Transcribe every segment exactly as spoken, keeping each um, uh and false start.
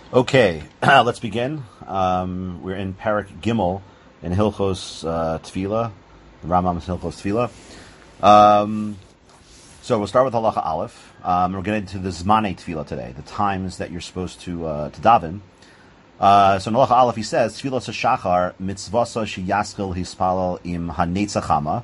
Okay, let's begin. Um, we're in Parak Gimel in Hilchos uh, Tefillah, the Rambam's Hilchos Tefillah. Um, so we'll start with Halacha Aleph. Um, we're getting into the Zmanei Tefillah today, the times that you're supposed to uh, to daven. Uh, so in Halacha Aleph he says, Tefillah Shachar mitzvasa sheyaskil hispalal im hanetzachama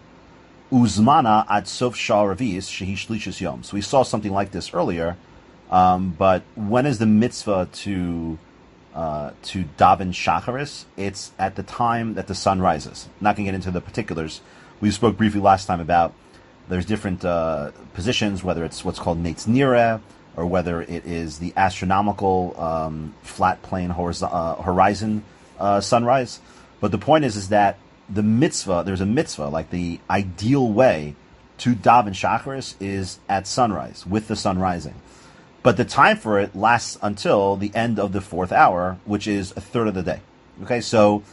uzmana ad sof shah revis shehi shlishis yom. So we saw something like this earlier. Um, but when is the mitzvah to uh, to daven shacharis? It's at the time that the sun rises. I'm not going to get into the particulars. We spoke briefly last time about there's different uh, positions, whether it's what's called Netz Nireh, or whether it is the astronomical um, flat plane horiz- uh, horizon uh, sunrise. But the point is, is that the mitzvah, there's a mitzvah, like the ideal way to daven shacharis is at sunrise, with the sun rising. But the time for it lasts until the end of the fourth hour, which is a third of the day. Okay, so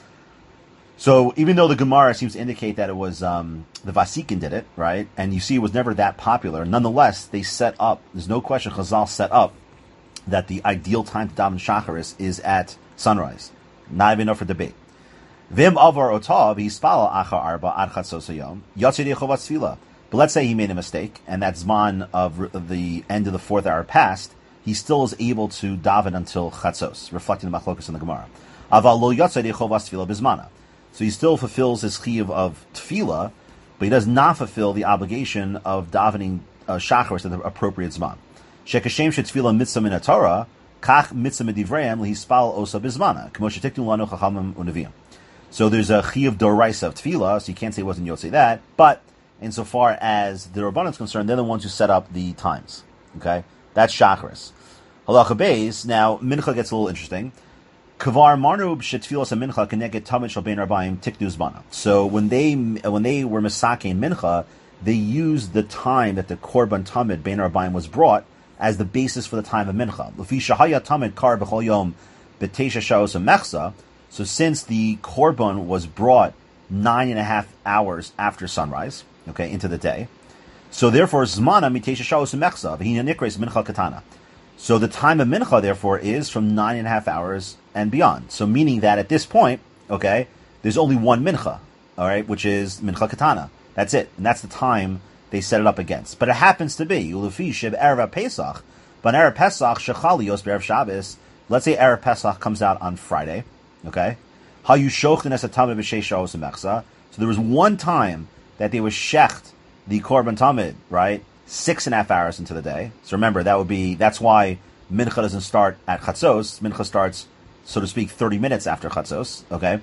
so even though the Gemara seems to indicate that it was um, the Vasikin did it, right, and you see it was never that popular, nonetheless, they set up, there's no question, Chazal set up that the ideal time to daven shacharis is at sunrise. Not even enough for debate. Vim avar otav hispala achar arba ad chatzos hayom yatzid yechovas tefillah. But let's say he made a mistake, and that zman of, of the end of the fourth hour passed, he still is able to daven until chatzos, reflecting the machlokas in the Gemara. Aval lo yatzed yechovas tefillah bizmana. So he still fulfills his chiyuv of tefillah, but he does not fulfill the obligation of davening uh, shacharis at the appropriate zman. Shekashem shetefillah mitzvah min Torah, kach mitzvah midivreim lehispal osa bizmana, k'mo shetiknu lanu chachamim unaviyim. So there's a chiyuv doraisa of tefillah, so you can't say it wasn't yotzei that, but insofar as the Rabbanan is concerned, they're the ones who set up the times. Okay? That's Shacharis. Halacha Beis, now, Mincha gets a little interesting. Kavar marnu b'shetfilos mincha keneged tamid shel bein arbaim tikdu zmana. So when they when they were misakein Mincha, they used the time that the Korban Tamid bein arbaim was brought as the basis for the time of Mincha. L'fi shahaya tamid kar b'chol yom b'teisha shaos mechsa. So since the Korban was brought nine and a half hours after sunrise, okay, into the day. So therefore, Zmana mitesha shaos mechza v'hina nikres mincha katana. So the time of mincha, therefore, is from nine and a half hours and beyond. So meaning that at this point, okay, there's only one mincha, all right, which is mincha katana. That's it, and that's the time they set it up against. But it happens to be ulufi shib erev Pesach, but erev Pesach shechalios berev Shabbos. Let's say erev Pesach comes out on Friday, okay. How you shochten es atamid b'sheish shaos mechza. So there was one time that they would shecht the Korban Tamid, right, six and a half hours into the day. So remember, that would be, that's why Mincha doesn't start at Chatzos. Mincha starts, so to speak, thirty minutes after Chatzos, okay?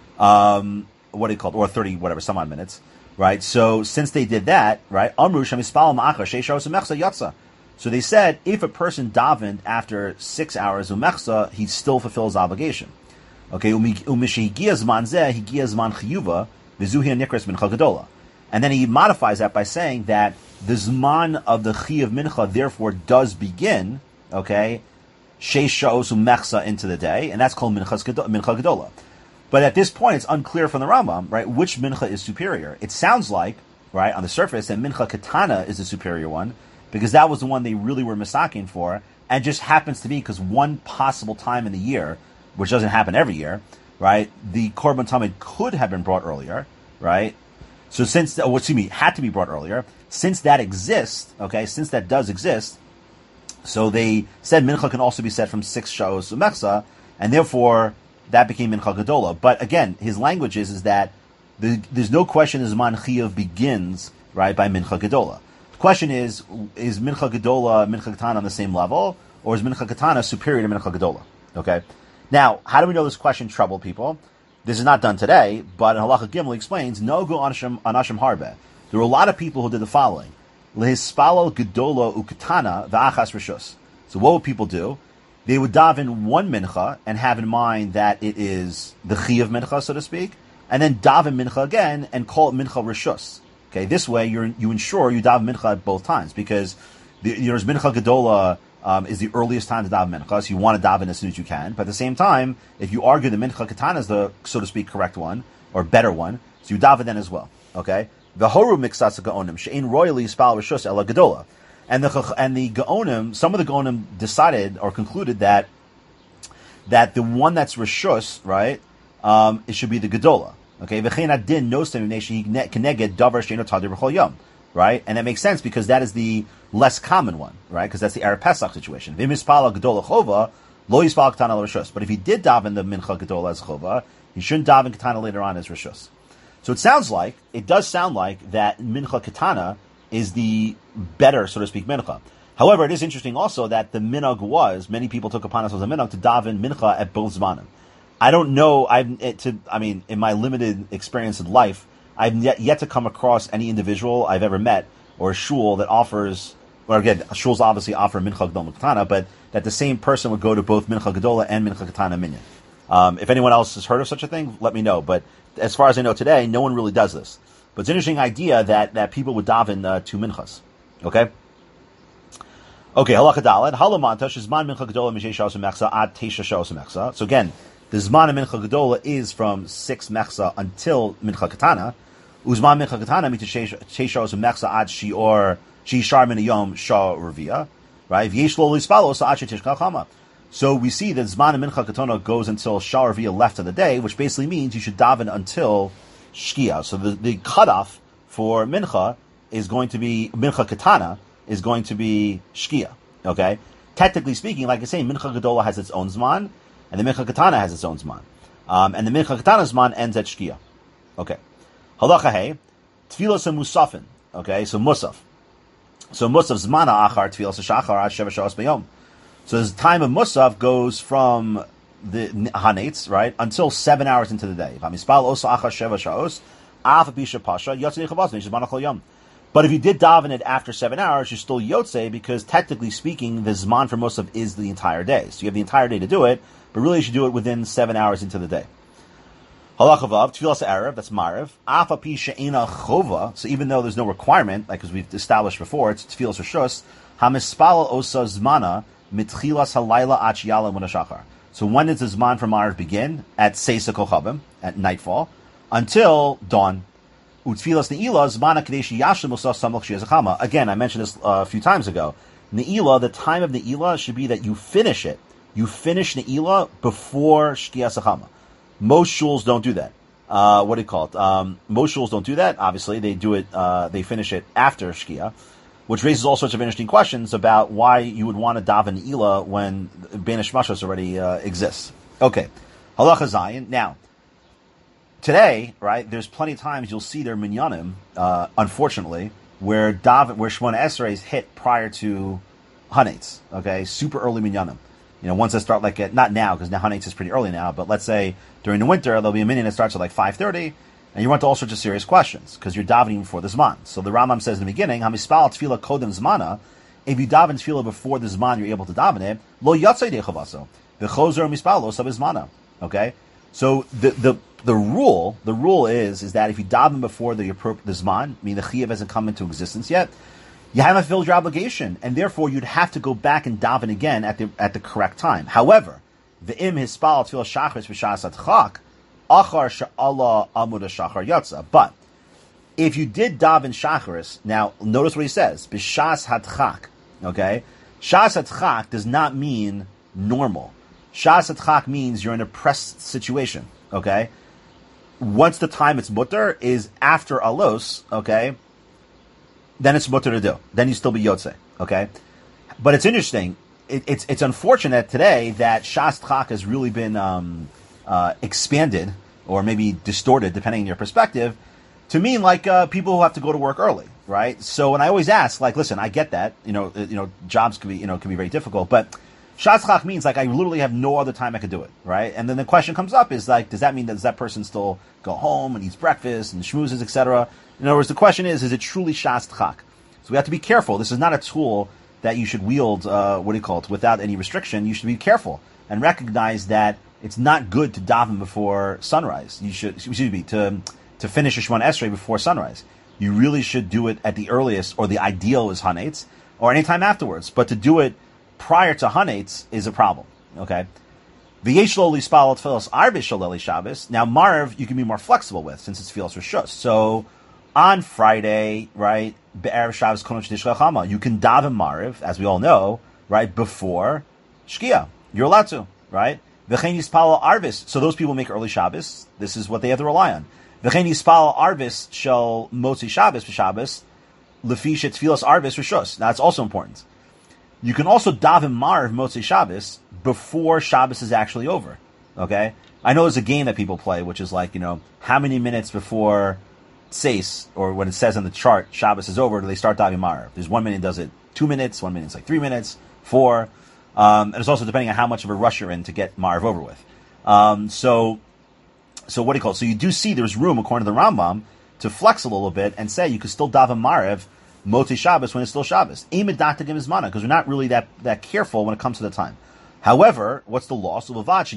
Um, what do you call it? Or thirty, whatever, some odd minutes, right? So since they did that, right, Amru Shemispal Ma'achar Sheisharos Umechsa Yatsa. So they said, if a person davened after six hours Umechsa, he still fulfills obligation. Okay, Umishi Higiyah Zman Zeh, Higiyah Zman Chiyuva, Vizuhi Nikras Mincha Gedola. And then he modifies that by saying that the Zman of the Chi of Mincha therefore does begin, okay, Sheish Sha'os Umechsa into the day, and that's called Mincha Gedola. But at this point, it's unclear from the Rambam, right, which Mincha is superior. It sounds like, right, on the surface, that Mincha Katana is the superior one, because that was the one they really were misaking for, and just happens to be because one possible time in the year, which doesn't happen every year, right, the Korban Tamid could have been brought earlier, right? So since, oh, excuse me, had to be brought earlier, since that exists, okay, since that does exist, so they said Mincha can also be said from six Sha'os Umechsa, and therefore that became Mincha Gedola. But again, his language is, is that the, there's no question Zman Chiyuv begins, right, by Mincha Gedola. The question is, is Mincha Gedola, Mincha Katana on the same level, or is Mincha Katana superior to Mincha Gedola? Okay? Now, how do we know this question troubled people? This is not done today, but in Halacha Gimel explains, Nogu anashim, anashim harbe. There were a lot of people who did the following. Lehispalal gedola ukatana v'achas rishus. So what would people do? They would daven one mincha and have in mind that it is the chi of mincha, so to speak, and then daven mincha again and call it mincha rishus. Okay, this way you're, you ensure you daven mincha at both times, because the, there's mincha gedola Um, is the earliest time to daven mincha, so you want to daven as soon as you can. But at the same time, if you argue the mincha katana is the, so to speak, correct one, or better one, so you daven then as well. Okay? The horu mixas gaonim, she'in royally spal rishus ela gedola. And the, and the gaonim, some of the gaonim decided or concluded that that the one that's reshus, right, um, it should be the gedola. Okay, v'chein adin nosem keneged davar sheino tadir b'chol yom. Right, and that makes sense because that is the less common one, right? Because that's the Erev Pesach situation. V'mispala gedola chova lo yispal ketana l'reshus. But if he did daven the mincha gedola as chova, he shouldn't daven ketana later on as reshus. So it sounds like, it does sound like that mincha ketana is the better, so to speak, mincha. However, it is interesting also that the minhag was, many people took upon us as a minhag to daven mincha at both zmanim. I don't know, I've, it, to, I mean, in my limited experience in life, I've yet, yet to come across any individual I've ever met or a shul that offers, or again, shuls obviously offer mincha gedola ketana, but that the same person would go to both mincha gedola and mincha ketana minyan. Um, if anyone else has heard of such a thing, let me know. But as far as I know today, no one really does this. But it's an interesting idea that, that people would daven uh, two minchas. Okay? Okay, halacha daled. Halamanta shizman mincha gedola mishay shos mechsa ad teisha shos mechsa. So again, the zman of mincha gedola is from six mechsa until mincha ketana. Uzman mincha ketana mita sheish shos mechsa ad shior shishar min yom shah revia. Right? V'yesh lo lispalo sa ad shetishkal chama. So we see that zman of mincha ketana goes until shah revia left of the day, which basically means you should daven until shkia. So the, the cutoff for mincha is going to be mincha ketana. Is going to be shkia, okay? Technically speaking, like I say, mincha gedola has its own zman, and the mincha katana has its own zman. Um, and the mincha katana zman ends at shkia. Okay. Halacha hey, tfilos musafin, okay? So musaf. So musaf zmana achar tfilos shachar ad sheva shos b'yom. So the time of musaf goes from the hanetz, right, until seven hours into the day. V'amispal osa achar sheva shos, af apisha pasha, yotzei chavaz, nishzman achol yom. But if you did daven it after seven hours, you're still yotze because technically speaking, the zman for Musaf is the entire day. So you have the entire day to do it, but really you should do it within seven hours into the day. Halacha vav, tfilas Erev, that's Mariv. Afa pi she'ena chova, so even though there's no requirement, like as we've established before, it's tfilas reshus, hamispal osa zmana mitchilas halayla ach yala munashachar. So when does the zman for Mariv begin? At seisa kochavim, at nightfall, until dawn. Again, I mentioned this uh, a few times ago. Ne'ilah, the time of Ne'ilah should be that you finish it. You finish Ne'ilah before Shkia Sachama. Most shuls don't do that. Uh, what do you call it? Um, most shuls don't do that. Obviously, they do it, uh, they finish it after Shkia, which raises all sorts of interesting questions about why you would want to daven Ne'ilah when Banish Mashas already uh, exists. Okay. Halacha Zayin. Now, today, right, there's plenty of times you'll see their minyanim, uh, unfortunately, where Dav, where Shemona Esrei is hit prior to Hanetz, okay, super early minyanim. You know, ones that start like at, not now, because now Hanetz is pretty early now, but let's say during the winter, there'll be a minyan that starts at like five thirty, and you run into all sorts of serious questions, because you're davening before the Zman. So the Rambam says in the beginning, Hamispal tefillah kodem zmana, if you daven tefillah before the Zman, you're able to daven it, lo yatzei dechavaso, the chozer mispal lo sabizmana, okay? So the, the, The rule, the rule is, is that if you daven before the appropriate the zman, meaning the chiyuv hasn't come into existence yet, you haven't fulfilled your obligation, and therefore you'd have to go back and daven again at the at the correct time. However, the im hispal tefillah shachris v'shas atchak achar she'ala amud shachar yatsa. But if you did daven shachris, now notice what he says: b'shas hatchak. Okay, shas hatchak does not mean normal. Shas hatchak means you're in a pressed situation. Okay. Once the time it's mutter is after alos, okay, then it's mutter to do. Then you still be yotze, okay? But it's interesting. It, it's it's unfortunate today that shas tchak has really been um, uh, expanded or maybe distorted, depending on your perspective, to mean like uh, people who have to go to work early, right? So when I always ask, like, listen, I get that, you know, you know, jobs can be, you know, can be very difficult, but shas tchak means like I literally have no other time I could do it, right? And then the question comes up is like, does that mean that does that person still go home and eats breakfast and schmoozes, et cetera? In other words, the question is, is it truly shas tchak? So we have to be careful. This is not a tool that you should wield, uh, what do you call it, without any restriction. You should be careful and recognize that it's not good to daven before sunrise. You should, excuse me, to to finish a Shemona Esrei before sunrise. You really should do it at the earliest, or the ideal is Hanetz, or any time afterwards. But to do it prior to Hanetz is a problem, okay? V'yesh lo lispal tfilos arbe shaleli Shabbos. Now, Marv, you can be more flexible with, since it's Tfilos Reshus. So, on Friday, right, Be'erev Shabbos kono sh'tishcha chama, you can daven Marv, as we all know, right, before Shkia. You're allowed to, right? V'chein yispal arvis. So those people make early Shabbos. This is what they have to rely on. V'chein yispal arvis shall motzi Shabbos v'Shabbos lefi shetfilas arvis rishos. Now that's also important. You can also daven marv motzi Shabbos before Shabbos is actually over. Okay, I know there's a game that people play, which is like, you know, how many minutes before Seis, or when it says on the chart Shabbos is over, do they start daven marv? There's one minute does it two minutes, one minute it's like three minutes, four. Um, and it's also depending on how much of a rush you're in to get marv over with. Um, so, so what do you call it? So you do see there's room, according to the Rambam, to flex a little bit and say you could still daven marv motzi Shabbos when it's still Shabbos. Because we're not really that, that careful when it comes to the time. However, what's the loss? But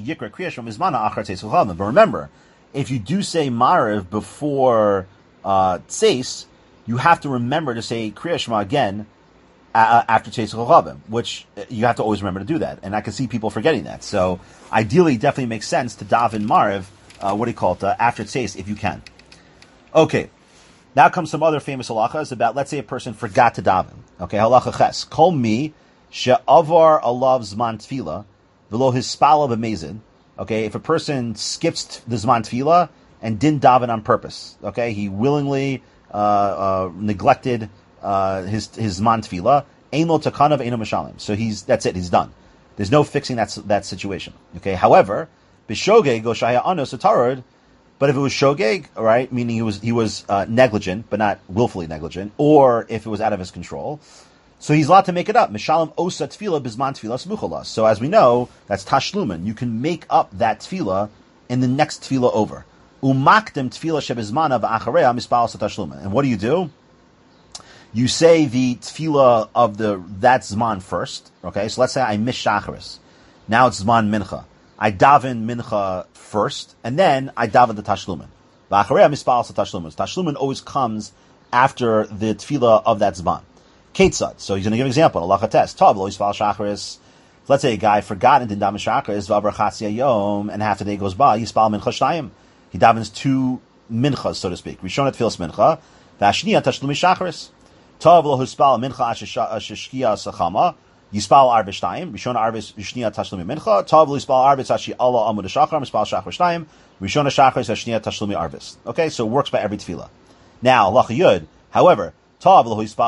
remember, if you do say Mariv before uh, Tseis, you have to remember to say Kriya Shema again uh, after Tseis Chachavim, which you have to always remember to do that. And I can see people forgetting that. So ideally, it definitely makes sense to daven Mariv, uh, what do you call it, uh, after Tseis if you can. Okay, now comes some other famous halachas about, let's say a person forgot to daven. Okay, halacha ches. Kol mi she'avar alav zman tefila v'lo hispala b'mezid. Okay, if a person skips the zman tefila and didn't daven on purpose, okay, he willingly uh, uh, neglected uh, his his zman tefila, ein lo takanav ein lo mishalim. So he's that's it, he's done. There's no fixing that that situation. Okay, however, b'shogeg go shaya anos atarod. But if it was shogeg, all right, meaning he was he was uh, negligent, but not willfully negligent, or if it was out of his control, so he's allowed to make it up. Mishalim osa tefila bizman tefila smuchalas. So as we know, that's tashlumen. You can make up that tefila in the next tefila over. Umakdim tefila shebizmana v'achareya mispal tashlumen. And what do you do? You say the tefila of the that zman first. Okay, so let's say I miss shacharis. Now it's zman mincha. I daven mincha first, and then I daven the tashlumen. V'achareya mispal tashlumen. Tashlumen always comes after the tefila of that zman. Ketzad. So he's going to give an example. Allah test. Tav lo yisfal shacharis. Let's say a guy forgot and didn't daven shacharis. V'avar chatzi hayom, and half the day goes by. Yispal mincha shtayim. He davens two minchas, so to speak. Rishon tefillas mincha. V'ashniya tashlumi shacharis. Tav lo hispal mincha ashishkia sachama. Yispal arbe shtayim. Rishon arbe shniya tashlumi mincha. Tav lo yispal arbe tashi Allah amud shachar. Yispal shachar shtayim. Rishon shacharis ashniya tashlumi arbis. Okay, so it works by every tefillah. Now, Allah yud. However, let's say I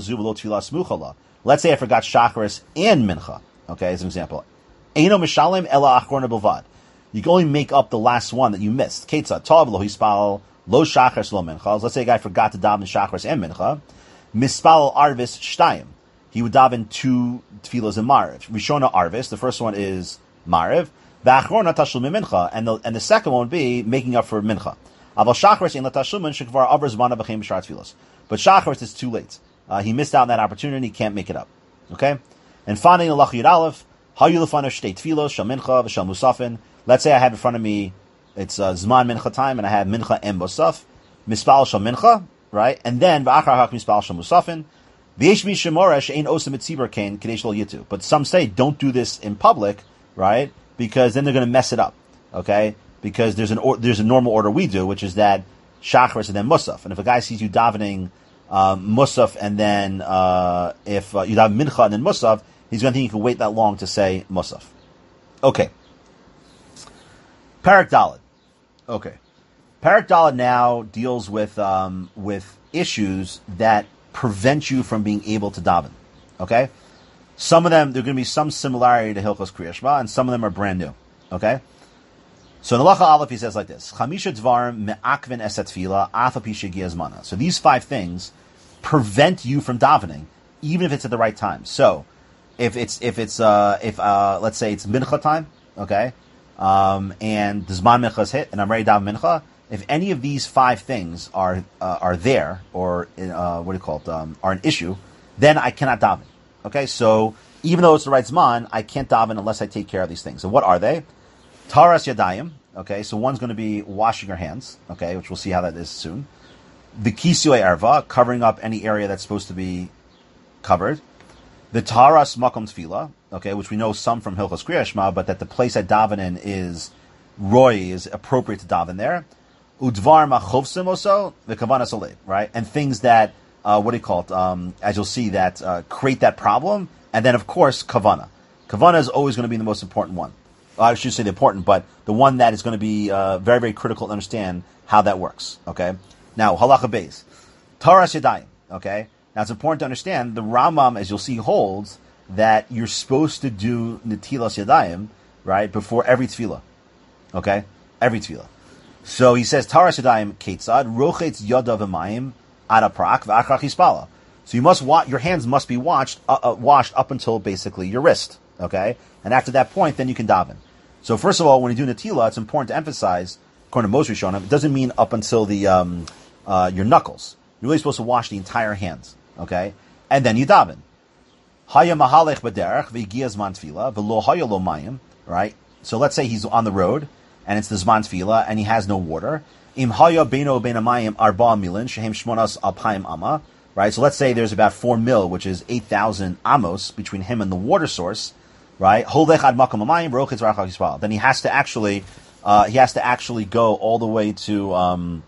forgot shacharis and mincha. Okay, as an example. Eino mishalim ela achorna bilvad. You can only make up the last one that you missed. Ketzad tav lo hispal lo shacharis lo mincha. Let's say a guy forgot to daven shacharis and mincha. Mispal arvis shtayim. He would daven two tefillas in mariv. Rishona arvis. The first one is mariv. V'achrona tashlumi mincha, and the and the second one would be making up for mincha. Aval shacharis in la tashlumin shekvar avar zmana b'chem b'shar tefillas. But shacharis is too late. Uh, he missed out on that opportunity. He can't make it up. Okay? And finally, in Lach Yud Aleph, Hayu Lefanav Shtei Tfilos, Shal Mincha, V'Shal Musafin. Let's say I have in front of me, it's uh, Zman Mincha time, and I have Mincha and Musaf. Mispal Shal Mincha, right? And then, V'achar Hak Mispal Shal Musafin. V'yesh mi shemora she'ein osem etzibar kain kadesh lo yitu. But some say, don't do this in public, right? Because then they're going to mess it up. Okay? Because there's an or, there's a normal order we do, which is that shacharis and then musaf. And if a guy sees you davening um, musaf and then uh, if uh, you daven mincha and then musaf, he's going to think you can wait that long to say musaf. Okay. Parak Daled. Okay. Parak Daled now deals with um, with issues that prevent you from being able to daven. Okay. Some of them, there are going to be some similarity to Hilchos Kriya Shema, and some of them are brand new. Okay. So in the Halacha Aleph, he says like this: Chamisha dvarim me'akven eset tefila afa pi shegiya zmana. So these five things prevent you from davening, even if it's at the right time. So if it's if it's uh, if uh, let's say it's mincha time, okay, um, and the zman mincha is hit, and I'm ready to daven mincha. If any of these five things are uh, are there, or uh, what do you call it, um, are an issue, then I cannot daven. Okay, so even though it's the right zman, I can't daven unless I take care of these things. And what are they? Taras Yadayim, okay, so one's going to be washing your hands, okay, which we'll see how that is soon. The Kisui Erva, covering up any area that's supposed to be covered. The Taras Makom Tefila, okay, which we know some from Hilchos Kriya Shema, but that the place I daven in is Roy, is appropriate to daven there. Udvar Machovsim also, the Kavana Soleil, right, and things that, uh, what do you call it, um, as you'll see, that uh, create that problem, and then of course, Kavana. Kavana is always going to be the most important one. I should say the important, but the one that is going to be uh, very, very critical to understand how that works. Okay. Now, halacha beis, taras yadayim. Okay. Now it's important to understand the Rambam, as you'll see, holds that you're supposed to do netilas yadayim, right, before every tefillah. Okay, every tefillah. So he says taras yadayim ketzad rochetz yadav v'mayim ada prak v'achrach hispala. So you must wa- your hands must be washed uh, uh, washed up until basically your wrist. Okay, and after that point, then you can daven. So first of all, when you do netilah, it's important to emphasize, according to most Rishonim, it doesn't mean up until the um, uh, your knuckles. You're really supposed to wash the entire hands. Okay, and then you daven. Haya mahalech b'derech v'giaz man tefillah v'lo haya lo mayim. Right. So let's say he's on the road and it's the zman tefillah and he has no water. Im haya beino bein hamayim arba milin shehem shmonas alpayim amma. Right. So let's say there's about four mil, which is eight thousand amos between him and the water source. Right. Holech ad makom hamayim rochitz v'achach yispal. Then he has to actually uh, he has to actually go all the way to um,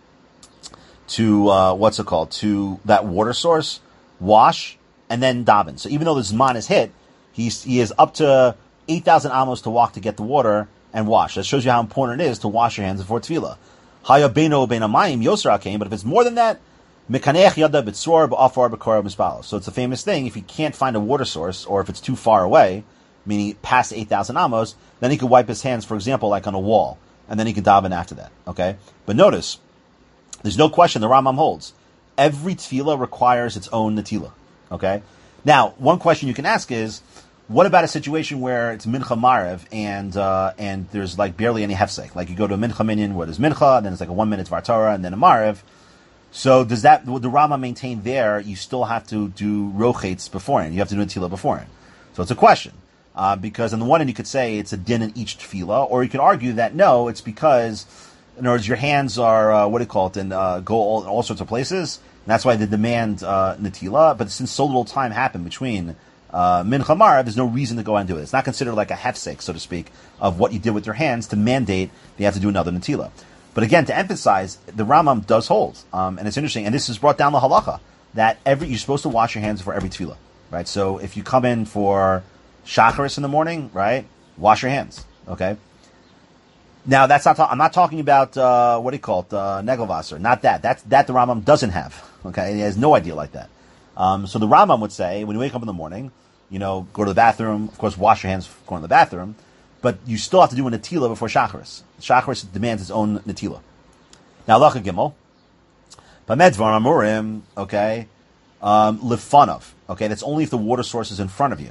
to uh, what's it called to that water source. Wash, and then daven. So even though the Zman is hit, he's, he is up to eight thousand amos to walk to get the water and wash. That shows you how important it is to wash your hands before tefillah. Haya beino bein hamayim yosra came, but if it's more than that, mekaneach yada b'tzor b'afar b'kora b'spalo. So it's a famous thing, if he can't find a water source, or if it's too far away, meaning past eight thousand amos, then he could wipe his hands, for example, like on a wall, and then he can daven after that. Okay? But notice, there's no question the Rambam holds. Every tefillah requires its own netilah. Okay? Now, one question you can ask is, what about a situation where it's mincha marev and uh, and there's like barely any hefsek? Like you go to a mincha minyan where there's mincha, and then it's like a one minute vartara, and then a marev. So does that, would the Rambam maintain there, you still have to do rochetz beforehand? You have to do netilah beforehand. So it's a question. Uh, because on the one hand you could say it's a din in each tefillah, or you could argue that no, it's because, in other words, your hands are, uh, what do you call it, and uh, go all, in all sorts of places. And that's why they demand uh, netilah. But since so little time happened between uh, mincha marev, there's no reason to go and do it. It's not considered like a hefsek, so to speak, of what you did with your hands to mandate that you have to do another netilah. But again, to emphasize, the Rambam does hold, um, and it's interesting. And this is brought down the halacha that every you're supposed to wash your hands before every tefillah, right? So if you come in for shacharis in the morning, right, wash your hands, okay. Now, that's not. Ta- I'm not talking about uh, what do you call it, uh, negelvasser. Not that. That's that the Rambam doesn't have. Okay, he has no idea like that. Um, so the Rambam would say, when you wake up in the morning, you know, go to the bathroom. Of course, wash your hands going to the bathroom, but you still have to do a netilah before shacharis. Shacharis demands its own netilah. Now, halacha gimel, b'medvar amurim. Okay, um, lifanav. Okay, that's only if the water source is in front of you.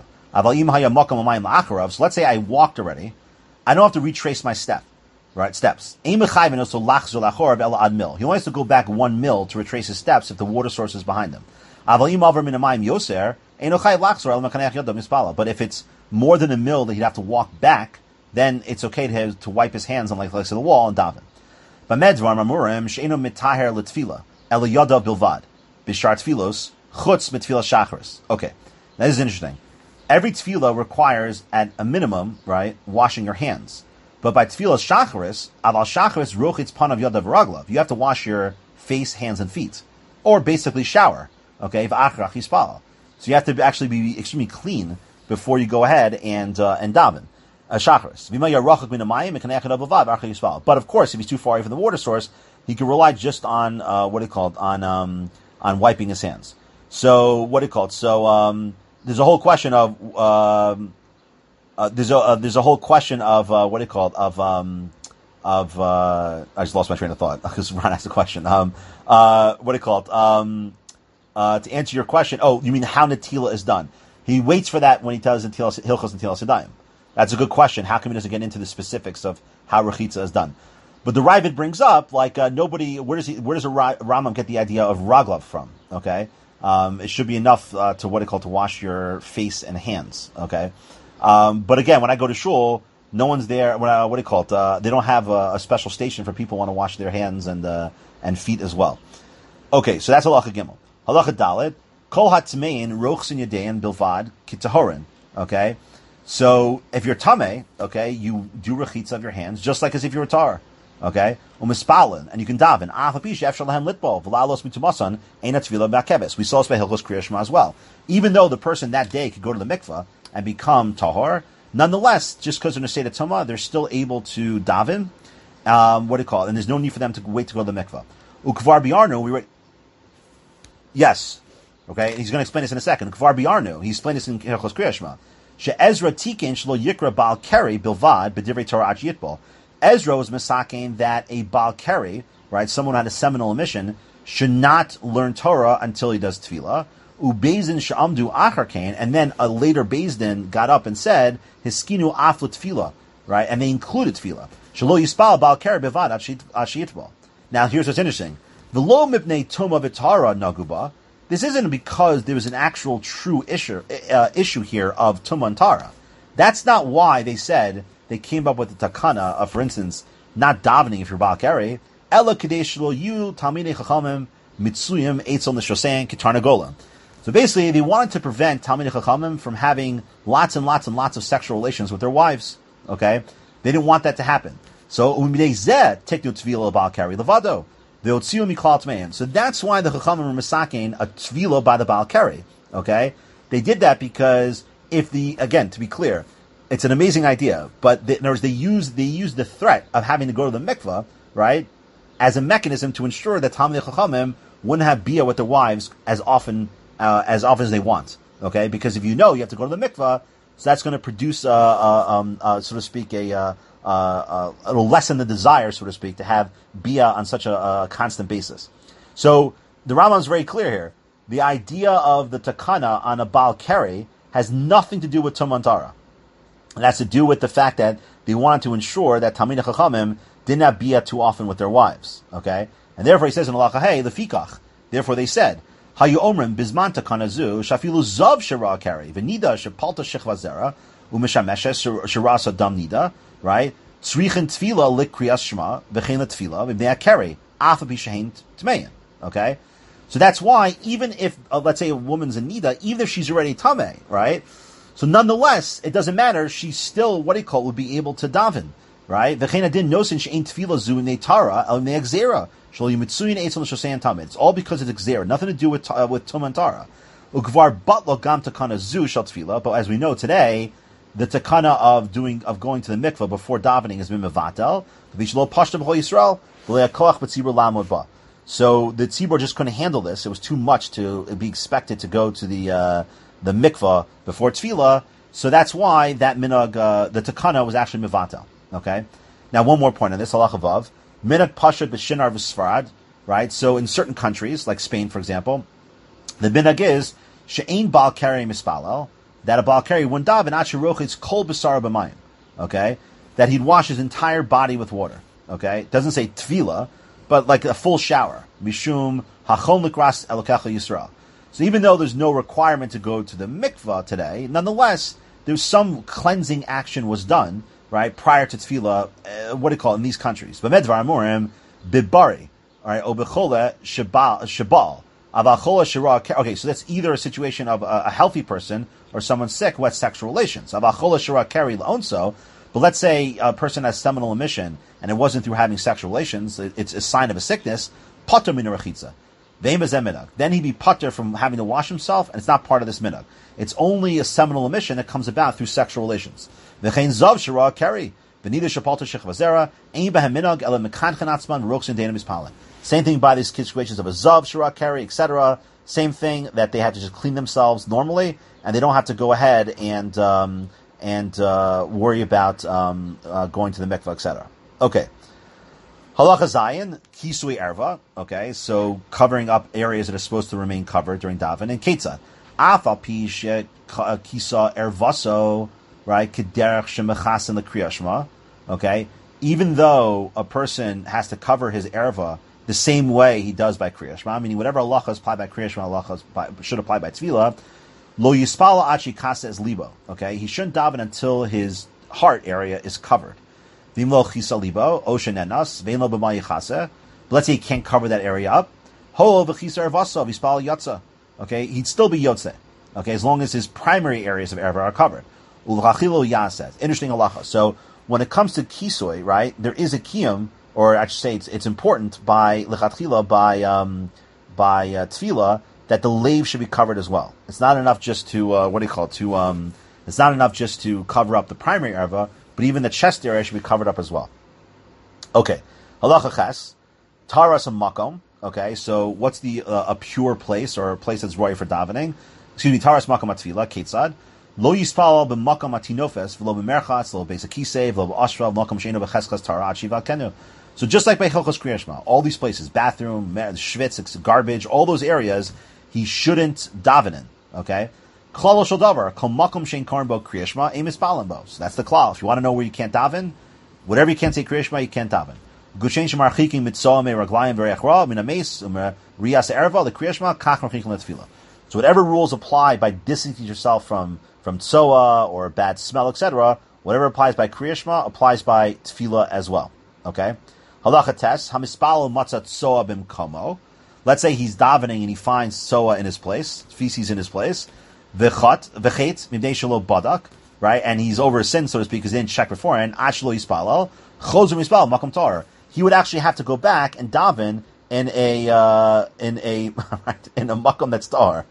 So let's say I walked already. I don't have to retrace my step. Right, steps. He only has to go back one mil to retrace his steps if the water source is behind him. But if it's more than a mil that he'd have to walk back, then it's okay to have, to wipe his hands on like the legs of the wall and daven. Okay, now this is interesting. Every tefillah requires, at a minimum, right, washing your hands. But by tefillah shacharis, aval shacharis rochitz panav yadav raglav. You have to wash your face, hands, and feet, or basically shower. Okay, v'achrach yispal. So you have to actually be extremely clean before you go ahead and uh, and daven. Shacharis. But of course, if he's too far away from the water source, he can rely just on uh, what do you call it, on um, on wiping his hands. So what do you call it? So um, there's a whole question of. Um, Uh, there's a uh, there's a whole question of uh, what do you call it of um, of uh, I just lost my train of thought because Ron asked the question. Um, uh, what do you call it? Um, uh, to answer your question, oh, you mean how netilah is done? He waits for that when he tells netilah hilchos netilah sedayim. That's a good question. How come he doesn't get into the specifics of how rechitza is done? But the Ravid brings up like uh, nobody. Where does he? Where does a Ra- Rambam get the idea of raglav from? Okay, um, it should be enough uh, to what do you call it, to wash your face and hands. Okay. Um, but again, when I go to shul, no one's there. When I, what do you call it? Uh, they don't have a, a special station for people who want to wash their hands and uh, and feet as well. Okay, so that's halacha gimel. Halacha dalet kol hatmein rochsin yadein bilvad kitahorin. Okay, so if you're tameh, okay, you do rechitza of your hands just like as if you were tar. Okay, umispalin, and you can daven. Afapish efshar lahem litbol v'lalos mitumasan ein atvila b'akeves. We saw this by Hilchos Kriya Shema as well. Even though the person that day could go to the mikvah and become tahor, Nonetheless, just because they're in a state of tumah, they're still able to daven. Um, what do you call it? And there's no need for them to wait to go to the mikvah. Ukvar biarnu, we read. Yes. Okay, he's going to explain this in a second. Ukvar biarnu, he explained this in Hilchos Kriyas Shema. She'ezra tikin shlo yikra bal keri bilvad b'divrei Torah ach yitbol. Ezra was misaking that a bal keri, right, someone who had a seminal emission, should not learn Torah until he does tefillah. Ubezdin she'amdu achar kain, and then a later Bezdin got up and said, hiskinu aflu tefillah, right, and they included tefillah. Shelo yispal bal keri bilvad ach yitbol. Now here's what's interesting. V'lo mipnei tuma v'tara naguba. This isn't because there was an actual true issue uh, issue here of tuma and tara. That's not why they said they came up with the takana of, for instance, not davening if you're bal keri. Ela kadesh lo yu talmidei chachamim mitzuyim eitzel neshosein kitarnagola. So basically, they wanted to prevent talmidei chachamim from having lots and lots and lots of sexual relations with their wives. Okay, they didn't want that to happen. So umidei zeh tiknu tvila bal keri levado. So that's why the Chachamim were misaking a tvila by the Baal Keri. Okay, they did that because if the again to be clear, it's an amazing idea, but they, in other words, they use they use the threat of having to go to the mikvah, right, as a mechanism to ensure that Talmidei Chachamim wouldn't have bia with their wives as often uh, as often as they want. Okay, because if you know you have to go to the mikvah, so that's going to produce, uh, uh, um, uh, so to speak, a uh, Uh, uh, it'll lessen the desire, so to speak, to have bia on such a, a constant basis. So the Rambam is very clear here. The idea of the takana on a Baal Keri has nothing to do with Tumah and Tara. It has to do with the fact that they wanted to ensure that Talmidei Chachamim didn't have bia too often with their wives. Okay, and therefore he says in Halacha Hey lefikach. Therefore they said, Hayu omrim bizman takana zu shafilu zav shera keri v'nida shepalta shechva zera u'mishameshes shirasa dam nida. Right? Tzrichin tefila lik kriyas shema v'chein tefila v'bnei keri afa b'shein tmein. Okay, so that's why even if uh, let's say a woman's in nida, even if she's already tamei, right? So nonetheless, it doesn't matter. She's still what do you call it, would be able to daven, right? V'chein adin nosin she'ein tefila zu neitara el ne'exera shlo yimitzuyin eitzel l'shosein tamid. It's all because it's exera, nothing to do with uh, with tum and tara. Ugvar batlo gam takana zu shal tefila. But as we know today, the takana of doing of going to the mikvah before davening has been mevatel. So the tzibur just couldn't handle this. It was too much to be expected to go to the uh, the mikvah before tefillah. So that's why that minhag, uh, the takana, was actually mevatel. Okay. Now one more point on this. Halacha vav minhag pashut b'shinar v'sfarad. Right. So in certain countries, like Spain, for example, the minhag is she'ein bal keri mispalel, that a Baal Keri wouldn't daven achirochitz kol b'sara b'mayim, okay, that he'd wash his entire body with water, okay. It doesn't say tvila, but like a full shower. Mishum hachon likras elokecha Yisrael. So even though there's no requirement to go to the mikvah today, nonetheless there's some cleansing action was done, right, prior to tefillah. Uh, what do you call it in these countries? B'medvar amurim bibari, all right, obechole shabal shabal. Okay, so that's either a situation of a, a healthy person or someone sick who has sexual relations. But let's say a person has seminal emission and it wasn't through having sexual relations, it's a sign of a sickness, pater min rechitza. Then he'd be pater from having to wash himself, and it's not part of this minhag. It's only a seminal emission that comes about through sexual relations. Same thing by these situations of a zav, shira, keri, et cetera. Same thing that they have to just clean themselves normally, and they don't have to go ahead and um, and uh, worry about um, uh, going to the mikvah, et cetera. Okay. Halacha Zayin, kisui erva. Okay, so covering up areas that are supposed to remain covered during daven. And ketzad, afal pi she kisa ervaso, right? Kederach shemechasen l'kriyas shema. Okay, even though a person has to cover his erva the same way he does by Kriya Shema, meaning whatever halacha is applied by Kriya Shema, halacha should apply by Tefillah. Lo yispala achi kasa es libo. Okay, he shouldn't daven until his heart area is covered. Vim lo chisa libo o shenenas vein lo b'ma yichase. Let's say he can't cover that area up. Ho v'chisa ervasa v'yispala yotza. Okay, he'd still be yotze. Okay, as long as his primary areas of erva are covered. Ulachilo yaseh. Interesting halacha. So when it comes to kisoi, right, there is a kiyum, or I should say it's, it's important by lechatchila, by um, by uh, tefillah, that the lave should be covered as well. It's not enough just to uh, what do you call it, to um, It's not enough just to cover up the primary erva, but even the chest area should be covered up as well. Okay, halacha ches, taras makom. Okay, so what's the uh, a pure place or a place that's roy for davening? Excuse me, taras makom atfila ketzad. Lo yispal b'makom atinofes v'lo b'merchatz v'lo b'esakisei v'lo b'ashra v'makom she'eno b'chesklas tara achiva kenu. So just like by Hilchos Kriyas Shema, all these places, bathroom, schwitz, garbage, all those areas, he shouldn't daven in. Okay, klal shel davar kol makom she'en karn bo Kriyas Shema ein mispalim bo. So that's the klal. If you want to know where you can't daven, whatever you can't say Kriyas Shema, you can't daven. Gushen shemarchikim mitzoa me raglayim v'reachra min ames riyas erva the Kriyas Shema kach marchikim letfila. So whatever rules apply by distancing yourself from from tzoa or bad smell, et cetera, whatever applies by Kriyas Shema applies by tefillah as well. Okay? Halacha tes, hamispalo matzat tzoa bimkomo. Let's say he's davening and he finds tzoa in his place, feces in his place. V'chat, v'chet, mibnei shelo badak, right? And he's over a sin, so to speak, because he didn't check beforehand. Ashlo yispalal, chozer mispalal, makam tar. He would actually have to go back and daven in a, uh, in a, in a makam that's tar.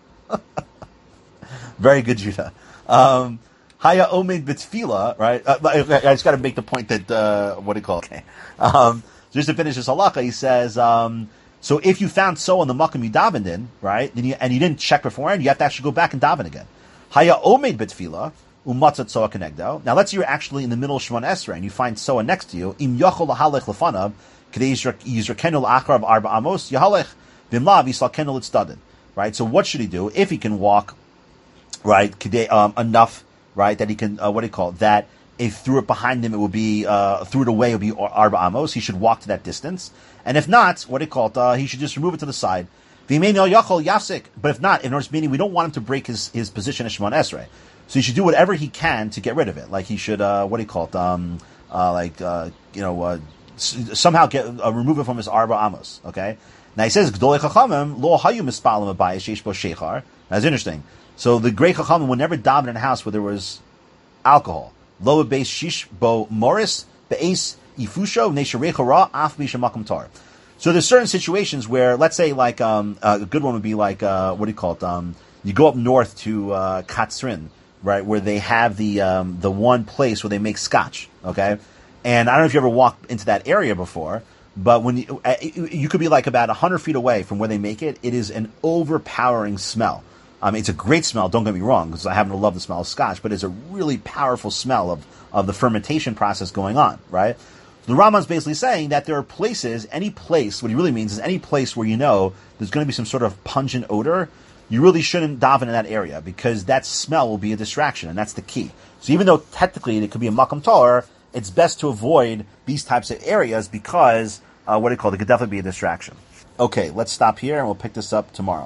Very good, Judah. Um, Haya omed b'tfila, right? Uh, I, I just got to make the point that, uh, what do you call it? Okay. Um, so just to finish this halacha, he says, um, so if you found so in the makam you davened in, right, then you, and you didn't check beforehand, you have to actually go back and daven again. Haya omed b'tfila, umatzat soa kenegdo. Now let's say you're actually in the middle of Shemon Esrei and you find soa next to you, im yachol lahalech lefanav, k'dei yizrakenu l'acharav arba amos, yahalech, v'imlav yislakenu l'tzdadin. Right, so what should he do? If he can walk, right, um, enough, right, that he can, uh, what do you call it, that if threw it behind him, it would be, uh, threw it away, it would be arba amos, he should walk to that distance. And if not, what do you call it, uh, he should just remove it to the side. But if not, in order, meaning we don't want him to break his, his position as Shemon Esrei. So he should do whatever he can to get rid of it. Like he should, uh, what do you call it, um, uh, like, uh, you know, uh, somehow get, uh, remove it from his arba amos, okay? Now he says, Gdolei Chachamim lo hayu mispalim abayis sheish bo sheichar. That's interesting. So the great Chachamim would never daven in a house where there was alcohol. Lo beis shish bo moris beis ifusho nesharecha ra af misha makam tar. So there's certain situations where, let's say, like um, uh, a good one would be like uh, what do you call it? Um, you go up north to uh, Katzrin, right, where they have the um, the one place where they make scotch. Okay, and I don't know if you ever walked into that area before. But when you, you could be like about a hundred feet away from where they make it, it is an overpowering smell. I mean, it's a great smell. Don't get me wrong, because I happen to love the smell of scotch, but it's a really powerful smell of, of the fermentation process going on, right? The Rambam's basically saying that there are places, any place, what he really means is any place where you know there's going to be some sort of pungent odor, you really shouldn't daven in that area, because that smell will be a distraction, and that's the key. So even though technically it could be a makam tar, it's best to avoid these types of areas because Uh, what do you call it? It could definitely be a distraction. Okay, let's stop here and we'll pick this up tomorrow.